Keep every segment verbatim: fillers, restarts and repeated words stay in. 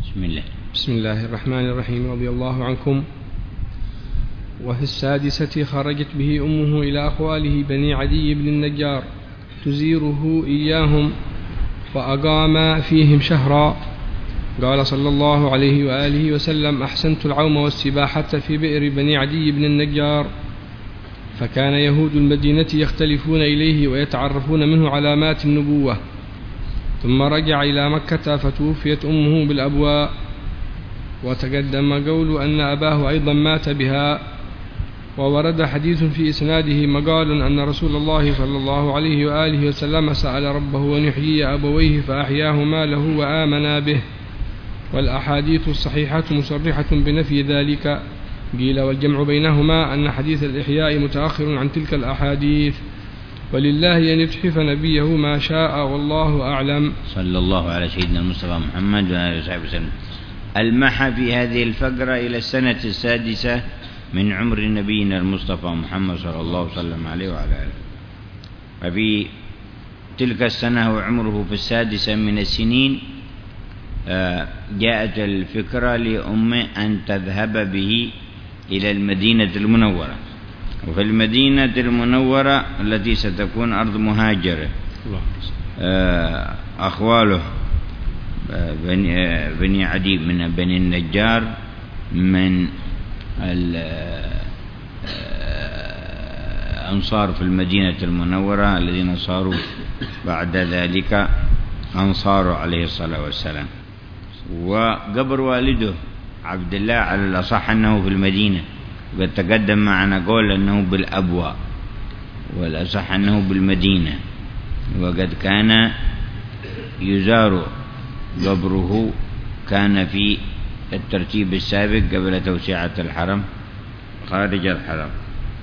بسم الله. بسم الله الرحمن الرحيم. رضي الله عنكم. وفي السادسة خرجت به أمه إلى أخواله بني عدي بن النجار تزيره إياهم فأقام فيهم شهرا. قال صلى الله عليه وآله وسلم: أحسنت العوم والسباحة في بئر بني عدي بن النجار. فكان يهود المدينة يختلفون إليه ويتعرفون منه علامات النبوة. ثم رجع إلى مكة فتوفيت أمه بالأبواء. وتقدم قول أن أباه أيضا مات بها. وورد حديث في إسناده مقال أن رسول الله صلى الله عليه وآله وسلم سأل ربه أن يحيي أبويه فأحياهما له وآمنا به. والأحاديث الصحيحة مصرحة بنفي ذلك. قيل والجمع بينهما أن حديث الإحياء متأخر عن تلك الأحاديث. ولله أن يتحف نبيه ما شاء والله أعلم. صلى الله على سيدنا المصطفى محمد وعلى آله وصحبه وسلم. المح في هذه الفقرة إلى السنة السادسة من عمر نبينا المصطفى محمد صلى الله وسلم عليه وعلى آله. وفي تلك السنة وعمره في السادسة من السنين جاءت الفكرة لأمه أن تذهب به إلى المدينة المنورة. وفي المدينة المنورة التي ستكون أرض مهاجرة أخواله بني عدي من بني النجار من الأنصار في المدينة المنورة الذين صاروا بعد ذلك أنصار عليه الصلاة والسلام. وقبر والده عبد الله على الأصح أنه في المدينة، وقد تقدم معنا قول أنه بالأبواء، والأصح أنه بالمدينة. وقد كان يزار قبره، كان في الترتيب السابق قبل توسعة الحرم خارج الحرم،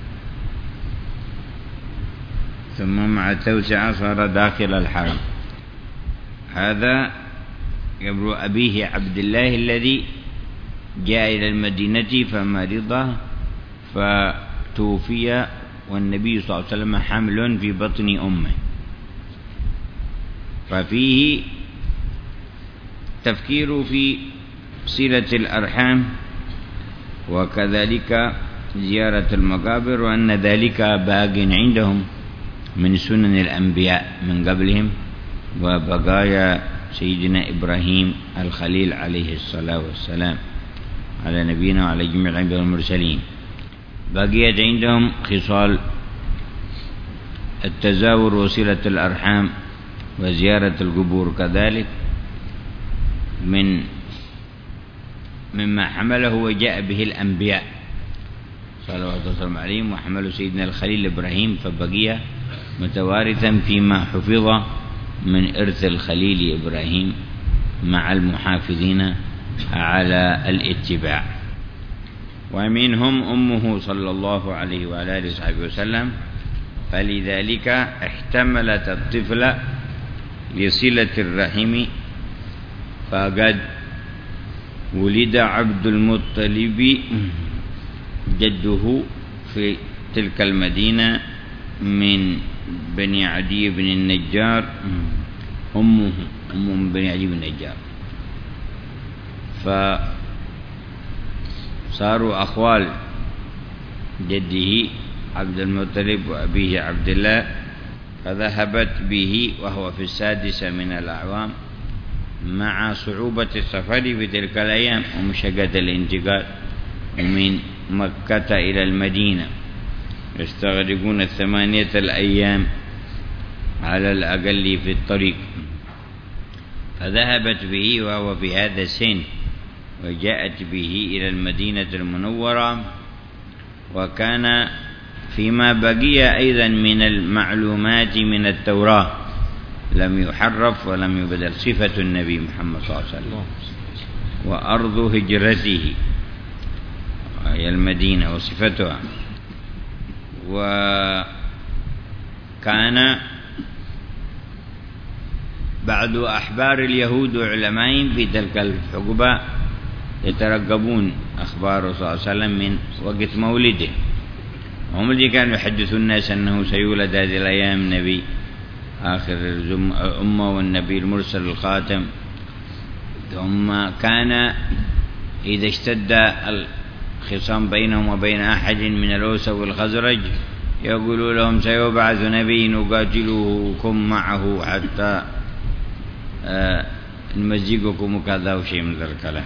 ثم مع التوسعة صار داخل الحرم. هذا قبر أبيه عبد الله الذي جاء إلى المدينة فمرض فتوفي والنبي صلى الله عليه وسلم حمل في بطن أمه. ففيه تفكير في صلة الأرحام وكذلك زيارة المقابر، وأن ذلك باق عندهم من سنن الأنبياء من قبلهم وبقايا سيدنا إبراهيم الخليل عليه الصلاة والسلام على نبينا وعلى جميع الأنبياء والمرسلين. بقيت عندهم خصال التزاور وصلة الأرحام وزيارة القبور كذلك من مما حمله وجاء به الأنبياء صلوات الله وسلامه عليهم، وحمله سيدنا الخليل إبراهيم، فبقي متوارثا فيما حفظ من إرث الخليل إبراهيم مع المحافظين على الاتباع. ومنهم أمه صلى الله عليه وعلى آله وصحبه وسلم، فلذلك احتملت الطفل لصلة الرحم. فقد ولد عبد المطلب جده في تلك المدينة من بني عدي بن النجار، أمه أم من بني عدي بن النجار، فصاروا أخوال جده عبد المطلب وأبيه عبد الله. فذهبت به وهو في السادسة من الأعوام مع صعوبة السفر في تلك الأيام ومشقة الانتقال من مكة إلى المدينة، يستغرقون الثمانية الأيام على الأقل في الطريق. فذهبت به وهو في هذا السن، وجاءت به إلى المدينة المنورة. وكان فيما بقي أيضا من المعلومات من التوراة لم يحرف ولم يبدل صفة النبي محمد صلى الله عليه وسلم، وأرض هجرته هي المدينة وصفتها. وكان بعض أحبار اليهود وعلمائهم في تلك الحقبة يترقبون أخباره صلى الله عليه وسلم من وقت مولده، هم الذين كانوا يحدثون الناس أنه سيولد هذه الأيام نبي آخر الأمة والنبي المرسل الخاتم. ثم كان إذا اشتد الخصام بينهم وبين أحد من الأوس والخزرج يقول لهم سيبعث نبي نقاتلكم معه حتى نمزقكم وكذا وشيء من ذلك الكلام.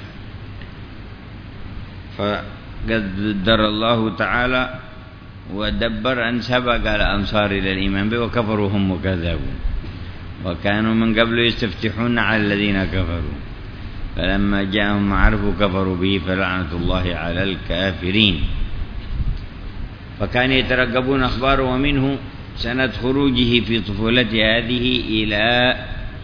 فقدر الله تعالى ودبر أن سبق الأنصار إلى الإيمان به وكفروا هم وكذبوا، وكانوا من قبل يستفتحون على الذين كفروا، فلما جاءهم عرفوا كفروا به فلعنة الله على الكافرين. فكان يترقبون أخباره، ومنه سنة خروجه في طفولته هذه إلى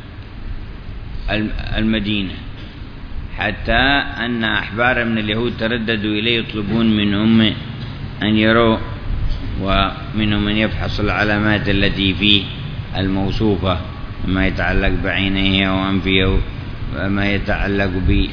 المدينة، حتى أن أحبار من اليهود ترددوا إليه يطلبون من أمه أن يروا، ومنهم من يفحص العلامات التي فيه الموصوفة ما يتعلق بعينيه وأنفيه وما يتعلق ب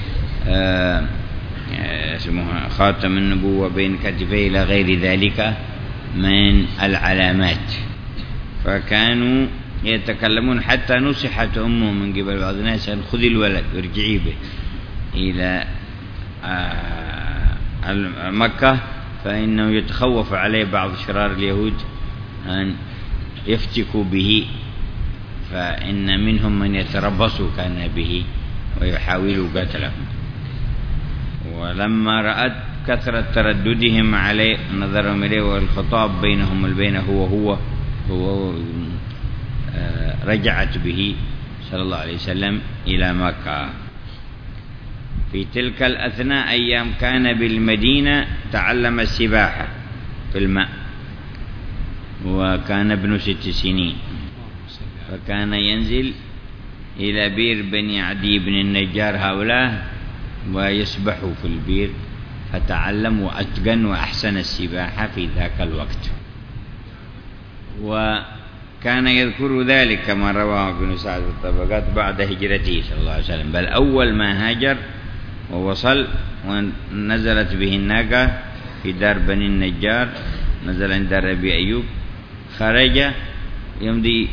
اسمها خاتم النبوة بين كتفيه إلى غير ذلك من العلامات. فكانوا يتكلمون حتى نصحت أمه من قبل بعض الناس أن خذي الولد وارجعي به إلى مكة، فإنه يتخوف عليه بعض شرار اليهود أن يفتكوا به، فإن منهم من يتربص كان به ويحاول قتله. ولما رأت كثرة ترددهم عليه نظرهم إليه والخطاب بينهم البين هو هو هو رجعت به صلى الله عليه وسلم إلى مكة. في تلك الأثناء أيام كان بالمدينة تعلم السباحة في الماء، وكان ابن ست سنين، فكان ينزل إلى بير بني عدي بن النجار هؤلاء ويسبحوا في البير، فتعلم وأتقن وأحسن السباحة في ذاك الوقت. وكان يذكر ذلك كما رواه ابن سعد في الطبقات بعد هجرته صلى الله عليه وسلم، بل أول ما هاجر ووصل ونزلت به الناقة في دار بني النجار، نزل عند دار أبي أيوب، خرج يمضي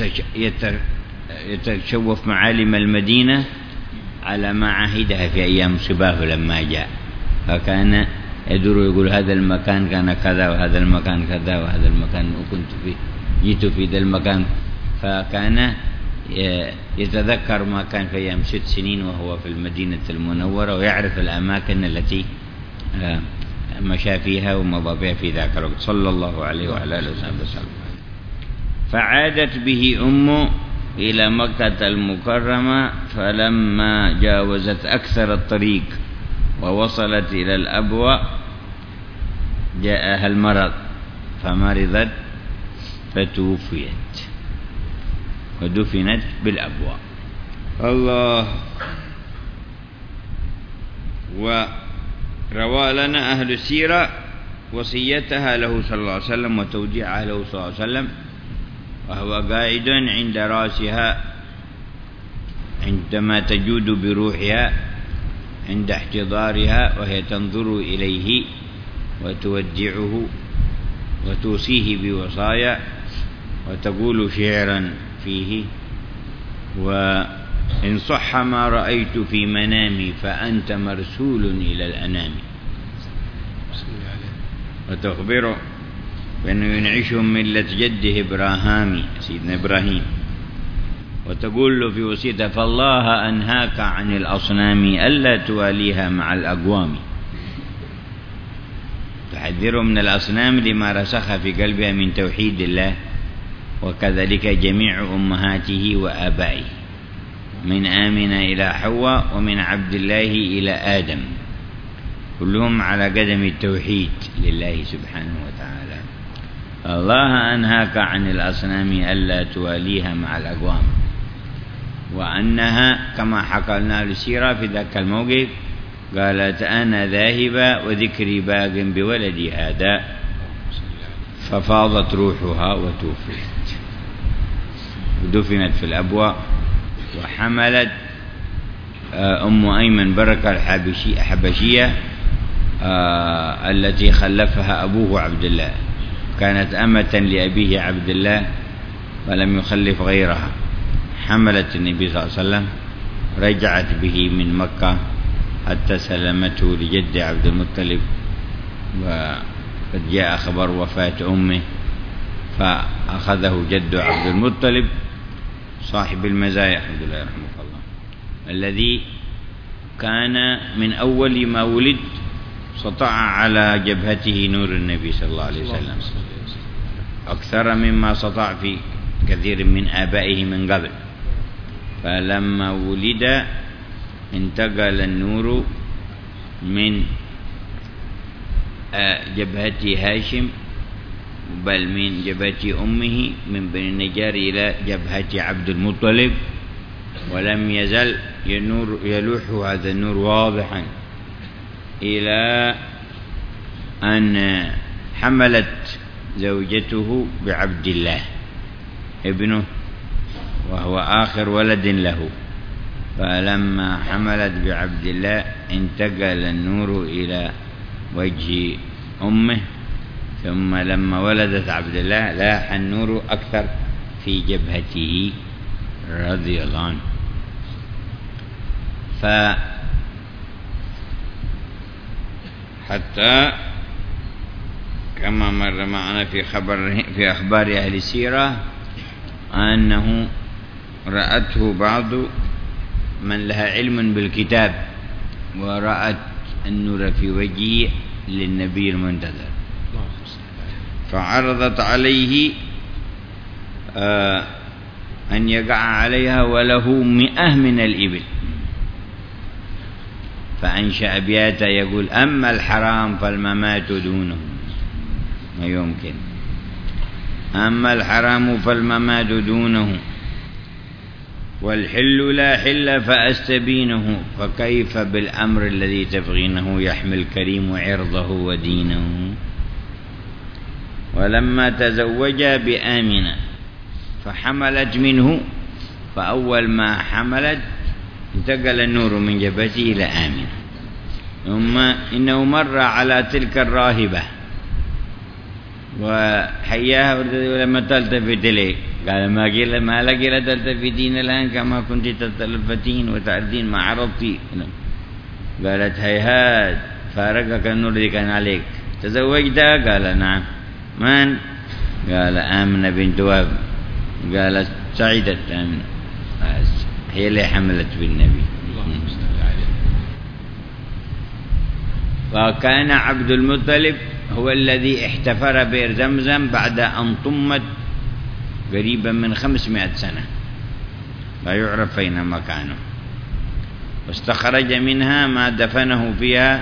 يتشوف معالم المدينة على ما عهدها في أيام صباه لما جاء، فكان يدور يقول هذا المكان كان كذا وهذا المكان كذا وهذا المكان وكنت فيه جيت في ذا المكان، فكان يتذكر ما كان في أيام ست سنين وهو في المدينة المنورة، ويعرف الأماكن التي مشى فيها ومضى بها في ذاك الوقت صلى الله عليه وعلى آله وسلم. فعادت به أمه إلى مكة المكرمة، فلما جاوزت أكثر الطريق ووصلت إلى الأبواء جاءها المرض فمرضت فتوفيت ودفنت بالأبواء. الله. وروى لنا أهل السيرة وصيتها له صلى الله عليه وسلم وتوديعها له صلى الله عليه وسلم وهو قاعد عند رأسها عندما تجود بروحها عند احتضارها، وهي تنظر إليه وتودعه وتوصيه بوصايا وتقول شعرا فيه: وإن صح ما رأيت في منامي فأنت مرسول إلى الأنام، وتخبره بأنه ينعشهم ملة جده إبراهيم سيدنا إبراهيم، وتقول له في وصيته: فالله أنهاك عن الأصنام ألا تواليها مع الأقوام، تحذره من الأصنام لما رسخ في قلبها من توحيد الله، وكذلك جميع أمهاته وآبائه من آمنة إلى حواء ومن عبد الله إلى آدم، كلهم على قدم التوحيد لله سبحانه وتعالى. الله أنهاك عن الأصنام ألا تواليها مع الأقوام، وأنها كما حكى لنا السيرة في ذاك الموقف قالت: أنا ذاهبة وذكري باق بولدي هذا، ففاضت روحها وتوفيت ودفنت في الأبواء. وحملت أم أيمن بركة الحبشية التي خلفها أبوه عبد الله، كانت أمة لأبيه عبد الله ولم يخلف غيرها، حملت النبي صلى الله عليه وسلم رجعت به من مكة حتى سلمته لجد عبد المطلب، وقد جاء خبر وفاة أمه فأخذه جد عبد المطلب صاحب المزايا الحمد لله رحمه الله، الذي كان من أول ما ولد سطع على جبهته نور النبي صلى الله عليه وسلم أكثر مما سطع في كثير من آبائه من قبل. فلما ولد انتقل النور من جبهة هاشم بل من جبهة أمه من بني النجار إلى جبهة عبد المطلب، ولم يزل ينور يلوح هذا النور واضحا إلى أن حملت زوجته بعبد الله ابنه وهو آخر ولد له. فلما حملت بعبد الله انتقل النور إلى وجه أمه، ثم لما ولدت عبد الله لاح النور أكثر في جبهته رضي الله عنه. فحتى كما مر معنا في خبر في أخبار أهل السيرة أنه رأته بعض من لها علم بالكتاب ورأت النور في وجهه للنبي المنتظر، فعرضت عليه آه أن يقع عليها وله مئة من الإبل، فأنشأ أبياتا يقول: أما الحرام فالممات دونه، ما يمكن، أما الحرام فالممات دونه، والحل لا حل فأستبينه، فكيف بالأمر الذي تبغينه يحمي الكريم عرضه ودينه. ولما تزوجا بآمنة فحملت منه، فأول ما حملت انتقل النور من جبهته إلى آمنة، ثم إنه مر على تلك الراهبة وحياها ولما تلتفت إليه قال: ما قيل ما لك لا تلتفتين الآن كما كنت تلتفتين وتعرضين ما عرضتي. قالت: هيهات فارقك النور الذي كان عليك، تزوجتها؟ قال: نعم. من؟ قال: آمنة بنت وهب. قالت: سعدت آمنة، هي اللي حملت بالنبي. وكان عبد المطلب هو الذي احتفر بئر زمزم بعد أن طمت قريبا من خمسمائة سنة لا يعرف أين مكانه، واستخرج منها ما دفنه فيها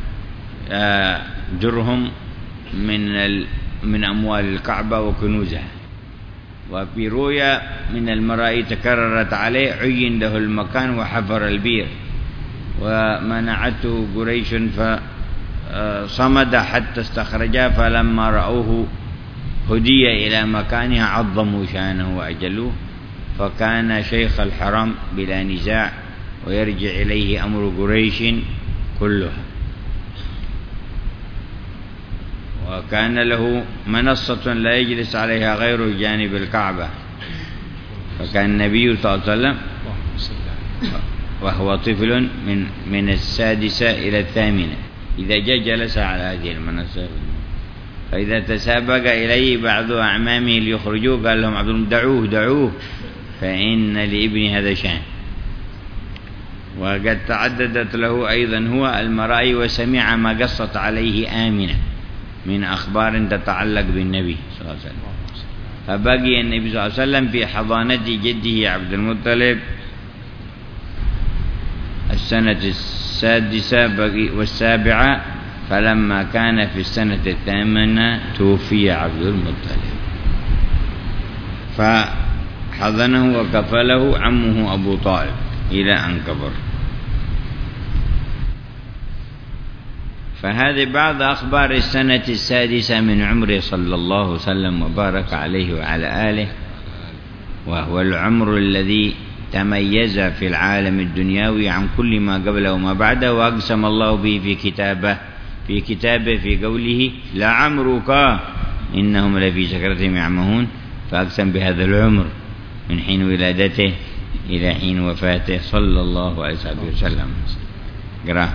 درهم من من أموال الكعبة وكنوزها. وفي رؤيا من المرائي تكررت عليه عين له المكان وحفر البئر، ومنعته قريش فصمد حتى استخرجه، فلما رأوه هدي إلى مكانها عظموا شانه وأجلوه، فكان شيخ الحرم بلا نزاع ويرجع إليه أمر قريش كلها. وكان له منصة لا يجلس عليها غيره جانب الكعبة، فكان النبي صلى الله عليه وسلم وهو طفل من من السادسة إلى الثامنة إذا جاء جلس على هذه المنصة، فإذا تسابق إليه بعض أعمامه ليخرجوه قال لهم: عبد دعوه دعوه فإن لابني هذا شان. وقد تعددت له أيضا هو المرائي وسمع ما قصت عليه آمنة من أخبار تتعلق بالنبي صلى الله عليه وسلم. فبقي النبي صلى الله عليه وسلم في حضانة جده عبد المطلب السنة السادسة والسابعة، فلما كان في السنة الثامنة توفي عبد المطلب، فحضنه وكفله عمه أبو طالب إلى أن كبر. فهذه بعض أخبار السنة السادسة من عمره صلى الله وسلم وبارك عليه وعلى آله، وهو العمر الذي تميز في العالم الدنيوي عن كل ما قبله وما بعده، وأقسم الله به في كتابه في كتابه في قوله: لعمرك إنهم لفي سكرتهم يعمهون، فأقسم بهذا العمر من حين ولادته إلى حين وفاته صلى الله عليه وسلم. قرأ.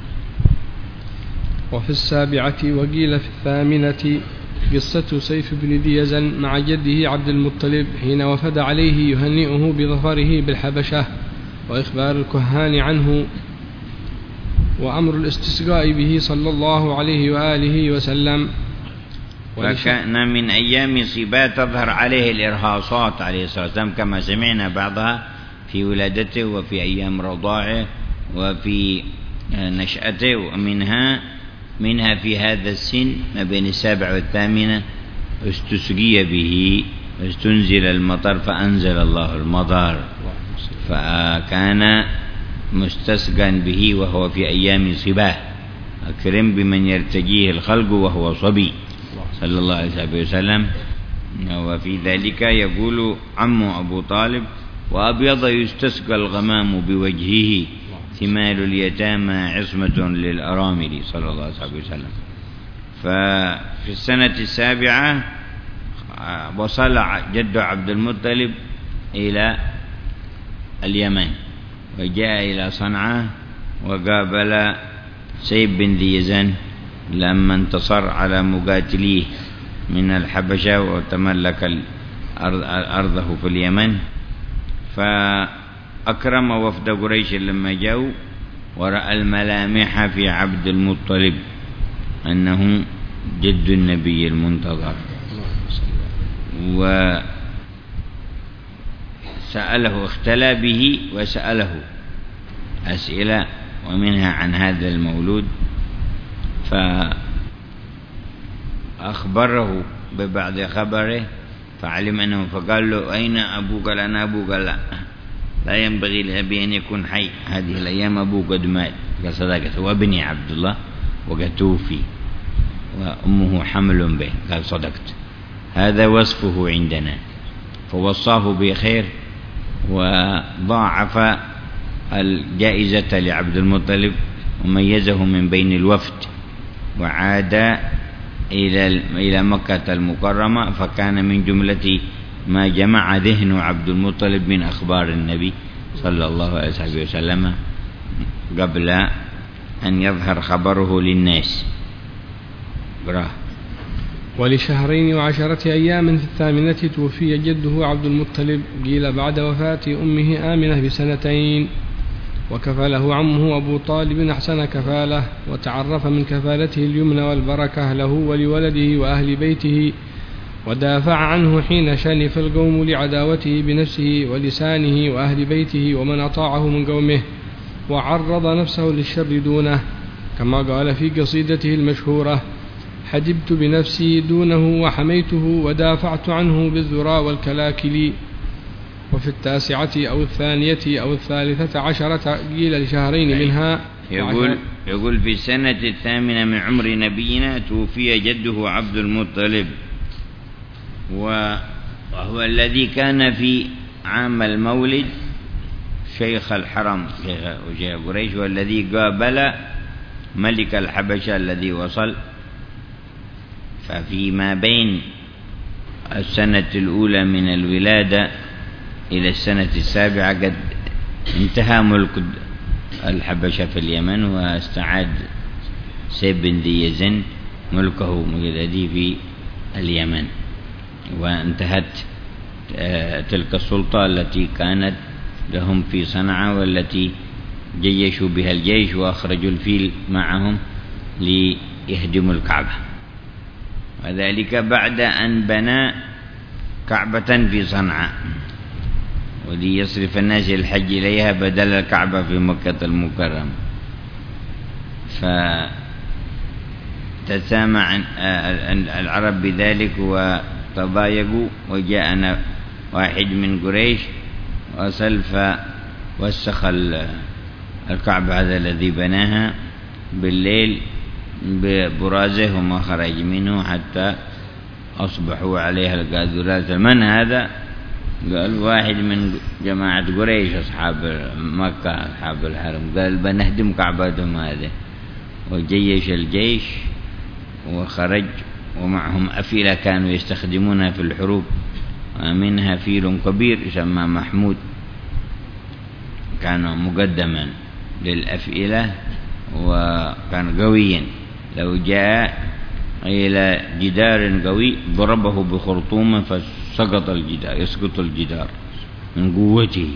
وفي السابعة وقيل في الثامنة قصة سيف بن ذي يزن مع جده عبد المطلب حين وفد عليه يهنئه بظفره بالحبشة وإخبار الكهان عنه وأمر الاستسقاء به صلى الله عليه وآله وسلم. وكان من أيام صبا تظهر عليه الإرهاصات عليه الصلاة والسلام كما سمعنا بعضها في ولادته وفي أيام رضاعه وفي نشأته، ومنها منها في هذا السن ما بين السابع والثامنة استسقي به واستنزل المطر فأنزل الله المطر، فكان مستسقا به وهو في أيام صباه. أكرم بمن يرتجيه الخلق وهو صبي صلى الله عليه وسلم. وفي ذلك يقول عمه أبو طالب: وأبيض يستسقى الغمام بوجهه ثمال اليتامى عصمة للأرامل صلى الله عليه وسلم. ففي السنة السابعة وصل جد عبد المطلب إلى اليمن وجاء إلى صنعاء وقابل سيف بن ذي يزن لما انتصر على مقاتليه من الحبشة وتملك أرضه في اليمن. فأكرم وفد قريش لما جاءوا ورأى الملامح في عبد المطلب أنه جد النبي المنتظر، وسأله اختلى به وسأله أسئلة ومنها عن هذا المولود، فأخبره ببعض خبره فعلم أنه، فقال له: أين أبوك؟ قال: أنا أبوك. لا لا ينبغي لأبي أن يكون حي، هذه الأيام أبوك قد مات. قال: صدقت، وابني عبد الله وقد توفي وأمه حمل به. قال: صدقت، هذا وصفه عندنا. فوصاه بخير وضاعف الجائزة لعبد المطلب وميزه من بين الوفد، وعاد إلى إلى مكة المكرمة، فكان من جملة ما جمع ذهن عبد المطلب من أخبار النبي صلى الله عليه وسلم قبل أن يظهر خبره للناس. براه. ولشهرين وعشرة أيام في الثامنة توفي جده عبد المطلب، قيل بعد وفاة أمه آمنة بسنتين، وكفله عمه أبو طالب أحسن كفالة، وتعرف من كفالته اليمن والبركة له ولولده وأهل بيته، ودافع عنه حين شنف القوم لعداوته بنفسه ولسانه وأهل بيته ومن أطاعه من قومه، وعرض نفسه للشر دونه، كما قال في قصيدته المشهورة: حجبت بنفسي دونه وحميته ودافعت عنه بالذرى والكلاكل. وفي التاسعة أو الثانية أو الثالثة عشرة قيل لشهرين منها. يقول, يقول في السنة الثامنة من عمر نبينا توفي جده عبد المطلب، وهو الذي كان في عام المولد شيخ الحرم شيخ قريش، والذي قابل ملك الحبشة الذي وصل. ففيما بين السنة الأولى من الولادة إلى السنة السابعة قد انتهى ملك الحبشة في اليمن، واستعاد سيف بن ذي يزن ملكه الذي في اليمن، وانتهت تلك السلطة التي كانت لهم في صنعاء والتي جيشوا بها الجيش وأخرجوا الفيل معهم ليهدموا الكعبة، وذلك بعد أن بنى كعبة في صنعاء وليصرف الناس الحج إليها بدل الكعبة في مكة المكرمة. فتسامع العرب بذلك وتضايقوا، وجاءنا واحد من قريش وصل فوسخ الكعبة هذا الذي بناها بالليل ببرازه وما خرج منه حتى أصبحوا عليها القاذورات. من هذا؟ قال: واحد من جماعة قريش أصحاب مكة أصحاب الحرم. قال: بنهدم كعبتهم هذه. وجيش الجيش وخرج ومعهم أفئلة كانوا يستخدمونها في الحروب، منها فيل كبير يسمى محمود، كان مقدما للأفئدة وكان قويا، لو جاء إلى جدار قوي ضربه بخرطومة فسقط الجدار، يسقط الجدار من قوته،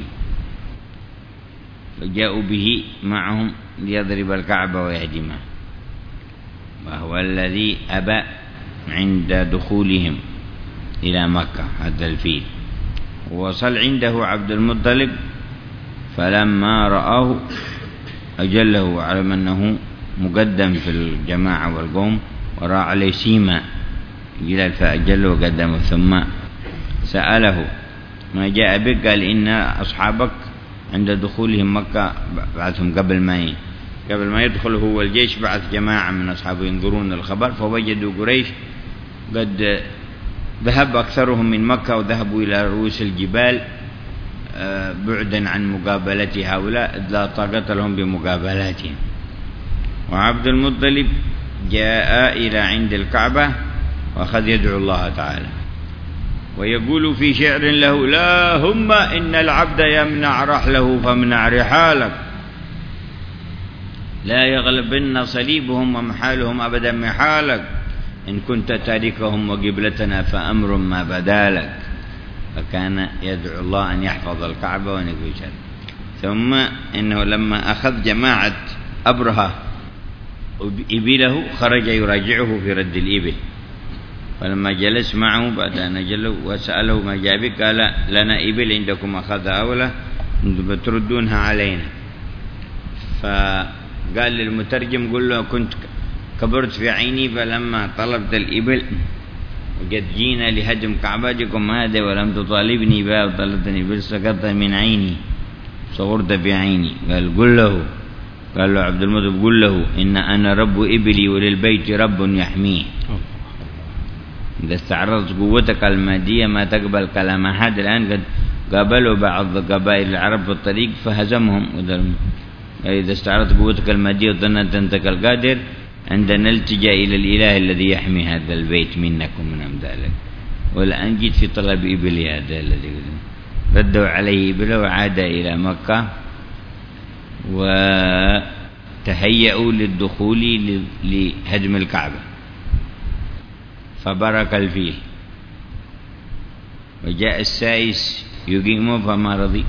فجاءوا به معهم ليضرب الكعبة ويهدمها، وهو الذي أبى عند دخولهم إلى مكة هذا الفيل. وصل عنده عبد المطلب فلما رآه أجله وعلم أنه مقدم في الجماعة والقوم ورأى عليه سيما جلال فأجله وقدمه، ثم سأله ما جاء بك؟ قال إن أصحابك عند دخولهم مكة بعثهم قبل ما قبل ما يدخل هو الجيش بعث جماعة من أصحابه ينظرون الخبر، فوجدوا قريش قد ذهب أكثرهم من مكة وذهبوا إلى رؤوس الجبال بعدا عن مقابلة هؤلاء، لا طاقة لهم بمقابلاتهم. وعبد المطلب جاء إلى عند الكعبة وأخذ يدعو الله تعالى ويقول في شعر له: لا هم إن العبد يمنع رحله فامنع رحالك، لا يغلبن صليبهم ومحالهم أبدا محالك، إن كنت تاركهم وقبلتنا فأمر ما بدالك. فكان يدعو الله أن يحفظ الكعبة ونكوي شر. ثم إنه لما أخذ جماعة أبرهة إبله خرج يراجعه في رد الإبل، فلما جلس معه بعد أن أجله وسأله ما جاء بك قال: لنا إبل عندكم أخذها أولا بتردونها علينا. فقال للمترجم: قل له كنت كبرت في عيني فلما طلبت الإبل وقد جينا لهدم كعبتكم هذا ولم تطالبني بها وطلبتني بل سقطت من عيني صغرت في عيني. قال: قل له قال له عبد المطلب: قل له إن أنا رب إبلي وللبيت رب يحميه. إذا استعرضت قوتك المادية ما تقبل كلام أحد. الآن قد قابلوا بعض قبائل العرب في الطريق فهزمهم. إذا استعرضت قوتك المادية وظننت أنك القادر عندنا نلتجأ إلى الإله الذي يحمي هذا البيت منك ومن أمثالك. والآن جيت في طلب إبلي هذا الذي ردوا عليه إبله وعاد إلى مكة وتهيأوا للدخول لهدم الكعبة، فبرك الفيل وجاء السائس يقيمه فما رضي،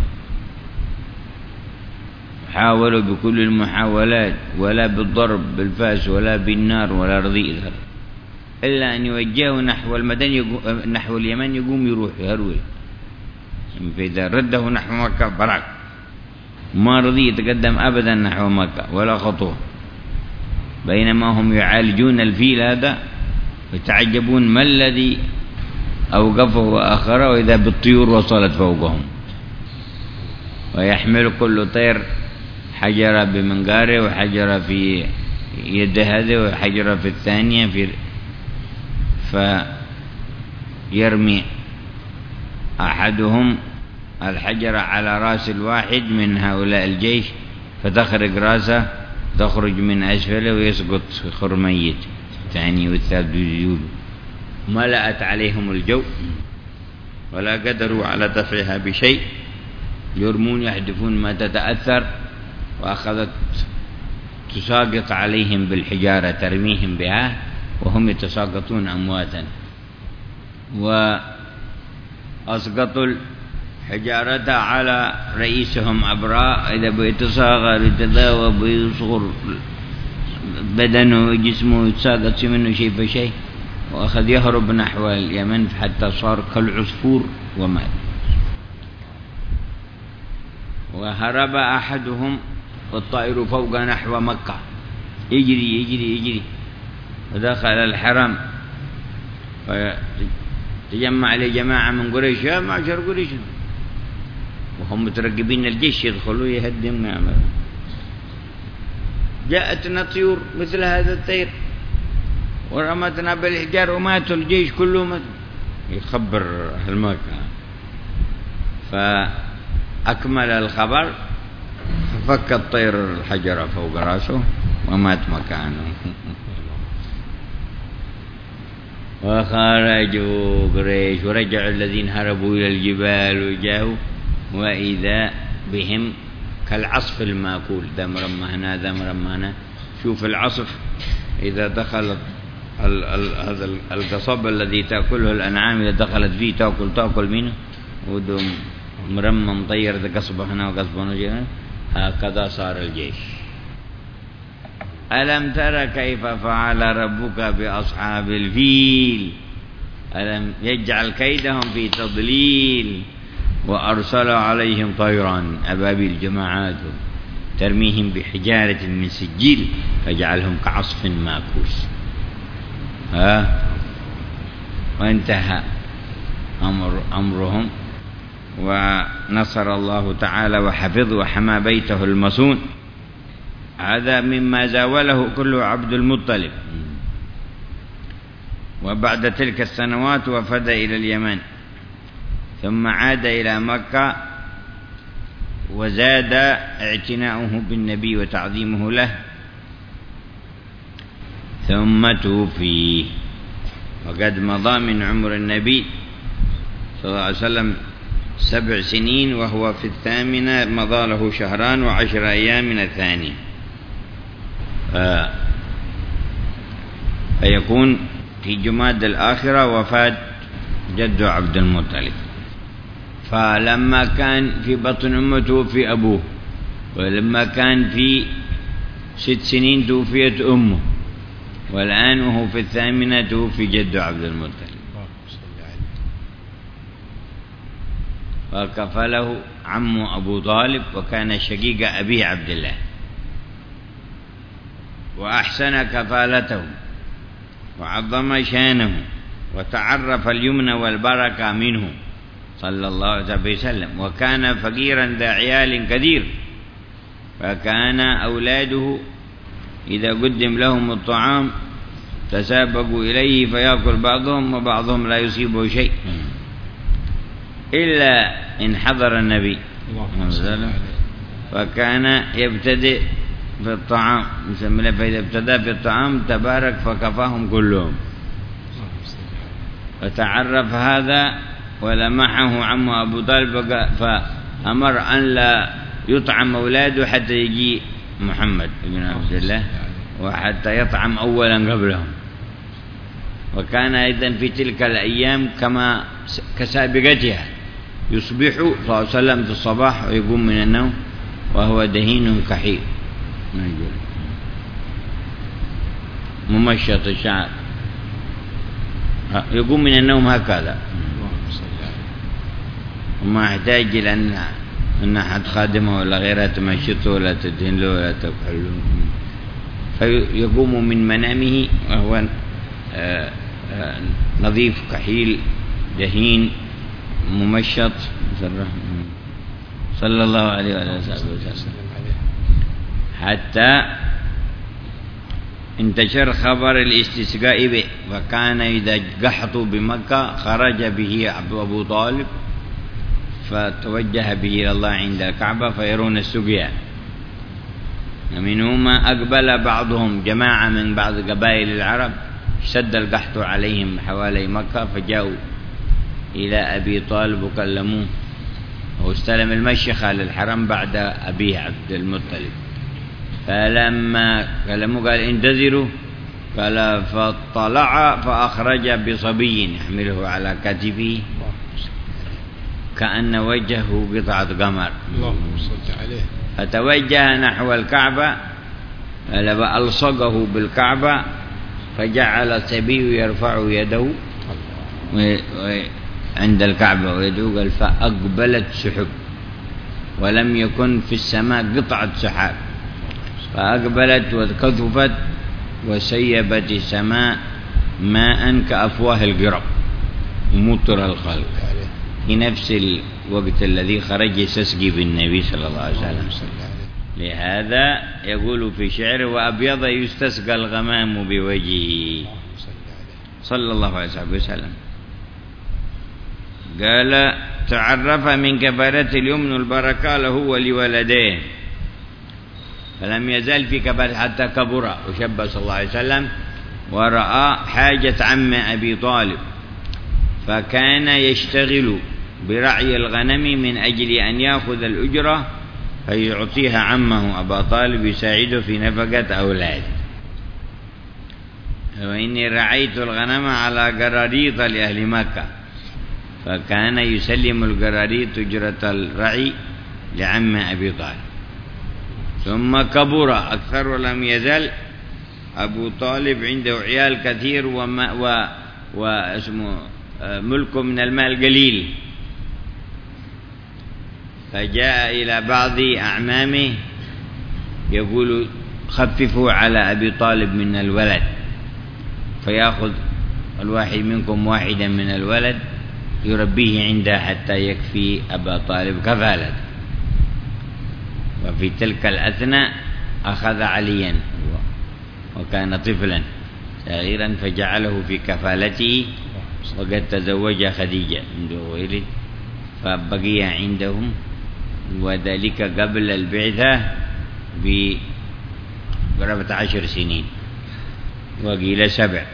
حاولوا بكل المحاولات ولا بالضرب بالفاس ولا بالنار ولا رضي يظهر إلا أن يوجهه نحو المدن نحو اليمن يقوم يروح يهرول، فإذا رده نحو مكة برك، ما رضي يتقدم أبدا نحو مكة ولا خطوة. بينما هم يعالجون الفيل هذا ويتعجبون ما الذي أوقفه وآخره، وإذا بالطيور وصلت فوقهم ويحمل كل طير حجرة بمنقاره وحجرة في يد هذا وحجرة في الثانية في فيرمي أحدهم الحجرة على رأس الواحد من هؤلاء الجيش فتخرج رأسه تخرج من أسفله ويسقط خرميت الثاني والثالث يجول. ملأت عليهم الجو ولا قدروا على دفعها بشيء، يرمون يحدفون ما تتأثر، وأخذت تساقط عليهم بالحجارة ترميهم بها وهم يتساقطون أمواتا، وأسقطوا الحجارة على رئيسهم أبراء إذا بيتصاغر يتذاوب ويصغر بدنه وجسمه يتساقط منه شيء فشيء، وأخذ يهرب نحو اليمن حتى صار كالعصفور ومات. وهرب أحدهم والطائر فوق نحو مكة يجري يجري يجري ودخل الحرم، فتجمع عليه جماعة من قريش: يا معشر قريش، وهم مترقبين الجيش يدخلوا يهدم يعمل. جاءتنا طيور مثل هذا الطير ورمتنا بالحجار وماتوا الجيش كله مات. يخبر أهل مكة، فأكمل الخبر ففك الطير الحجرة فوق رأسه ومات مكانه. وخرجوا قريش ورجعوا الذين هربوا إلى الجبال وجاءوا وإذا بهم كالعصف الماكول، ذا مرمى هنا ذا مرمى هنا. شوف العصف إذا دخلت ال ال هذا القصب الذي تأكله الأنعام، إذا دخلت فيه تأكل تأكل منه، ودم مرمى مطير ذا قصبة هنا وقصبة هنا. هكذا صار الجيش. ألم تر كيف فعل ربك بأصحاب الفيل ألم يجعل كيدهم في تضليل وأرسل عليهم طيرا أبابيل جماعات ترميهم بحجارة من سجيل فجعلهم كعصف ماكوس. ها وانتهى أمر أمرهم، ونصر الله تعالى وحفظ وحمى بيته المصون. هذا مما زاوله كله عبد المطلب. وبعد تلك السنوات وفد إلى اليمن، ثم عاد إلى مكة، وزاد اعتناؤه بالنبي وتعظيمه له، ثم توفي. وقد مضى من عمر النبي صلى الله عليه وسلم سبع سنين، وهو في الثامنة مضى له شهران وعشر أيام من الثاني، فيكون في جماد الآخرة وفاة جد عبد المطلب. فلما كان في بطن أمه توفي أبوه، ولما كان في ست سنين توفيت أمه، والآن وهو في الثامنة توفي جد عبد المطلب. فكفله عمه أبو طالب، وكان شقيق أبيه عبد الله، وأحسن كفالته وعظم شانه، وتعرف اليمن والبركة منه صلى الله عليه وسلم. وكان فقيرا ذا عيال كثير، فكان أولاده إذا قدم لهم الطعام تسابقوا إليه فيأكل بعضهم وبعضهم لا يصيبه شيء، إلا إن حضر النبي فكان يبتدئ في الطعام، فإذا ابتدأ في الطعام تبارك فكفاهم كلهم. فتعرف هذا ولمحه عمه أبو طالب، فأمر أن لا يطعم أولاده حتى يجي محمد بن عبد الله، وحتى يطعم أولا قبلهم. وكان أيضا في تلك الأيام كما كسابقتها، يصبح صلى الله عليه وسلم في الصباح ويقوم من النوم وهو دهين كحيل ممشط الشعر، يقوم من النوم هكذا، وما يحتاج إلى أن أن أحد خادمه ولا غيرها تمشطه ولا تدهن له ولا تكحله، فيقوم من منامه وهو نظيف كحيل دهين ممشط صلى الله عليه وسلم، حتى انتشر خبر الاستسقاء به. فكان إذا قحطوا بمكة خرج به أبو طالب فتوجه به إلى الله عند الكعبة فيرون السقيا. ومنهما أقبل بعضهم جماعة من بعض قبائل العرب، شد القحط عليهم حوالي مكة، فجاءوا إلى أبي طالب وكلموه، واستلم المشيخة للحرم بعد أبيه عبد المطلب. فلما كلموه قال انتظروا، قال فطلع فأخرج بصبي يحمله على كتفه كأن وجهه قطعة قمر، اللهم صل عليه. فتوجه نحو الكعبة فألصقه بالكعبة، فجعل الصبي يرفع يده عند الكعبة ويدعو، قال فأقبلت سحب، ولم يكن في السماء قطعة سحاب، فأقبلت وكثفت وسيبت السماء ماء كأفواه القرب ومطر الخلق في نفس الوقت الذي خرج يستسقي بالنبي صلى الله عليه وسلم. لهذا يقول في شعره وأبيض يستسقى الغمام بوجهه صلى الله عليه وسلم. قال تعرف من كفارة اليمن البركة له ولولديه، فلم يزال في كفارة حتى كبر وشب صلى الله عليه وسلم، ورأى حاجة عم أبي طالب، فكان يشتغل برعي الغنم من أجل أن يأخذ الأجرة فيعطيها عمه أبا طالب يساعده في نفقة أولاده. وإني رعيت الغنم على قراريط لأهل مكة، فكان يسلم القراريط أجرة الرعي لعم أبي طالب. ثم كبر أكثر ولم يزل أبو طالب عنده عيال كثير وما و واسمه ملك من المال قليل، فجاء إلى بعض أعمامه يقول خففوا على أبي طالب من الولد، فيأخذ الواحد منكم واحدا من الولد يربيه عنده حتى يكفي أبا طالب كفالة. وفي تلك الأثناء أخذ عليا وكان طفلا صغيرا فجعله في كفالته، وقد تزوج خديجة عنده ولد فبقي عندهم، وذلك قبل البعثة بقرابة عشر سنين وقيل سبع.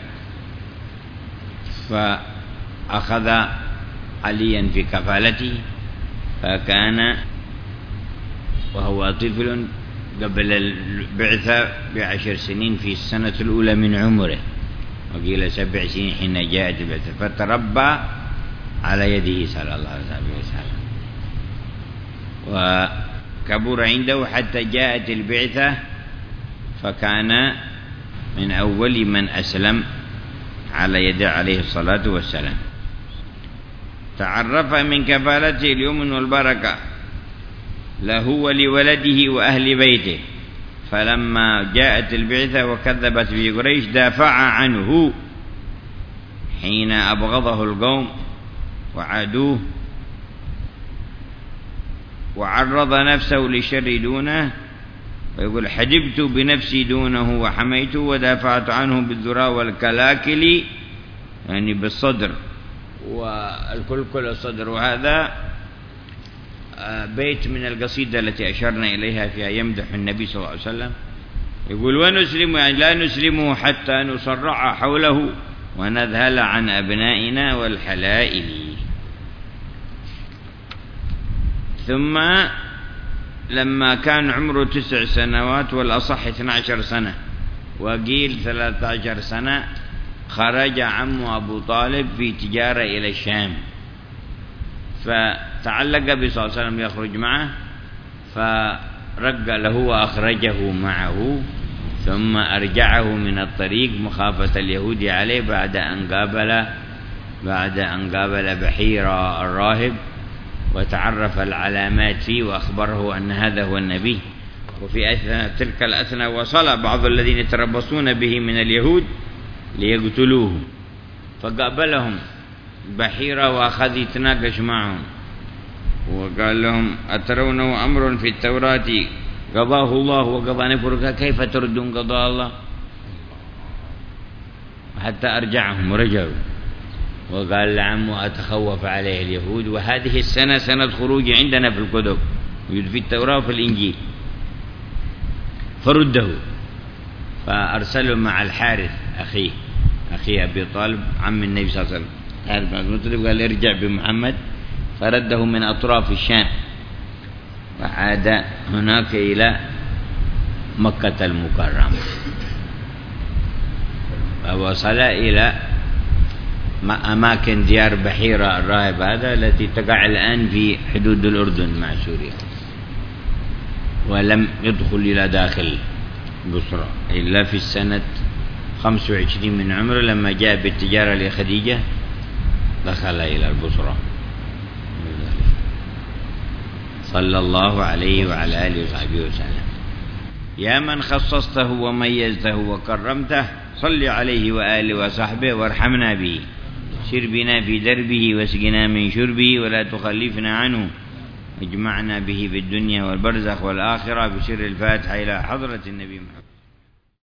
فأخذ عليا في كفالته، فكان وهو طفل قبل البعثة بعشر سنين في السنة الأولى من عمره، وقيل سبع سنين حين جاءت البعثة، فتربى على يده صلى الله عليه وسلم وكبر عنده حتى جاءت البعثة، فكان من أول من أسلم على يد عليه الصلاة والسلام. تعرف من كفالته اليمن والبركة له ولولده وأهل بيته، فلما جاءت البعثة وكذبت به قريش دافع عنه حين أبغضه القوم وعادوه، وعرض نفسه للشر دونه، ويقول حجبت بنفسي دونه وحميته ودافعت عنه بالذراء والكلاكل، يعني بالصدر والكلكل الصدر. وهذا بيت من القصيدة التي أشرنا إليها فيها يمدح النبي صلى الله عليه وسلم، يقول ونسلم يعني لا نسلمه حتى نصرع حوله ونذهل عن أبنائنا والحلائل. ثم لما كان عمره تسع سنوات والأصح اثنى عشر سنة وقيل ثلاثة عشر سنة، خرج عمه أبو طالب في تجارة إلى الشام، فتعلق به صلى الله عليه وسلم يخرج معه، فرق له وأخرجه معه، ثم أرجعه من الطريق مخافة اليهود عليه بعد أن قابل بعد أن قابل بحيرة الراهب وتعرف العلامات فيه وأخبره أن هذا هو النبي. وفي أثناء تلك الأثناء وصل بعض الذين يتربصون به من اليهود ليقتلوه، فقابلهم بحيرة وأخذ يتناقش معهم وقال لهم أترونه أمر في التوراة قضاه الله وقضى نفرك كيف تردون قضاء الله؟ حتى أرجعهم ورجعوا، وقال لعمه أتخوف عليه اليهود، وهذه السنة سنة خروج عندنا في الكتب في التوراة وفي الإنجيل، فرده. فأرسله مع الحارث أخيه أخي أبي طالب عم النبي صلى الله عليه وسلم، حارث بن المطلب، قال ارجع بمحمد، فرده من أطراف الشام وعاد هناك إلى مكة المكرمة، ووصل إلى أماكن ديار بحيرة الراهب هذا التي تقع الآن في حدود الأردن مع سوريا، ولم يدخل إلى داخل بصرى إلا في السنة خمس وعشرين من عمره لما جاء بالتجارة لخديجة دخل إلى البصرى. صلى الله عليه وعلى آله وصحبه وسلم. يا من خصصته وميزته وكرمته، صل عليه وآله وصحبه وارحمنا به، سر بنا في دربه واسقنا من شربه ولا تخلفنا عنه، اجمعنا به في الدنيا والبرزخ والآخرة، بسر الفاتحة إلى حضرة النبي محمد.